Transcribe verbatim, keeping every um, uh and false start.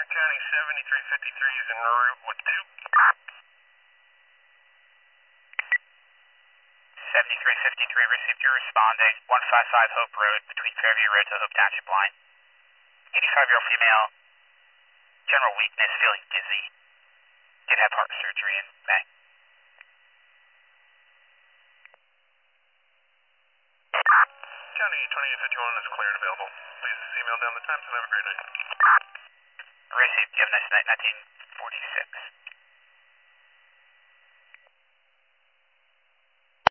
County seventy-three fifty-three is en route with two. seventy-three fifty-three received your responding. one five five Hope Road between Fairview Road to Hope Township line. eighty-five-year-old female, general weakness, feeling dizzy. Did have heart surgery in May. County twenty-eight fifty-one is cleared available. Please email down the times and have a great night. Received. You have a nice night, nineteen forty-six.